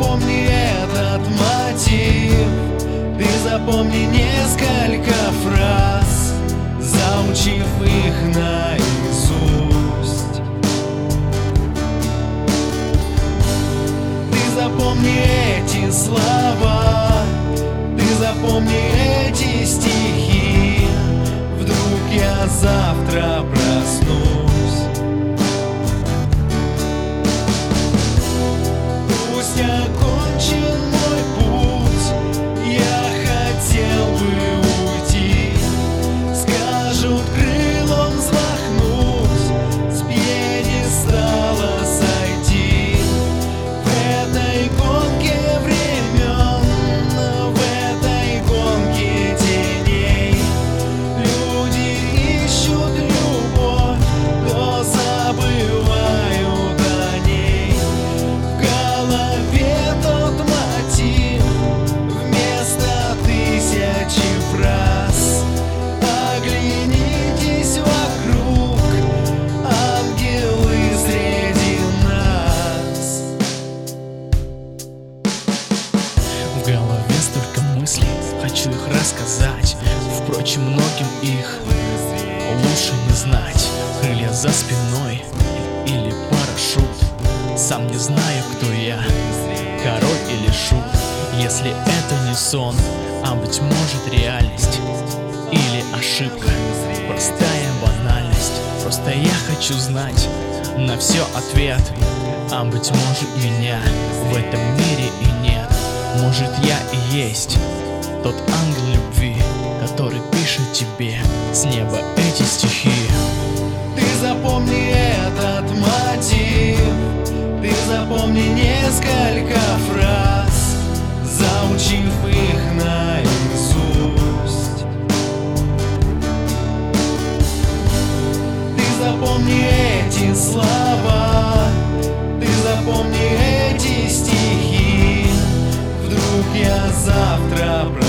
запомни этот мотив, ты запомни несколько фраз, заучив их наизусть. Ты запомни эти слова, ты запомни эти стихи. Вдруг я завтра проснусь. Пусть окончен мой путь, я хотел бы уйти. Скажут, крылом взмахнуть, с пьедестала сойти. В этой гонке времен, в этой гонке теней, люди ищут любовь, но забывают о ней. В голове тот мотив, вместо тысячи фраз. Оглянитесь вокруг, ангелы среди нас. В голове столько мыслей, хочу их рассказать. Впрочем, многим их лучше не знать. Крылья за спиной или парашют, сам не знаю, кто я, король или шут. Если это не сон, а быть может реальность или ошибка, простая банальность. Просто я хочу знать на все ответ, а быть может меня в этом мире и нет. Может я и есть тот ангел любви, который пишет тебе с неба эти стихи. Ты запомни этот мотив, ты запомни несколько фраз, заучив их наизусть. Ты запомни эти слова, ты запомни эти стихи. Вдруг я завтра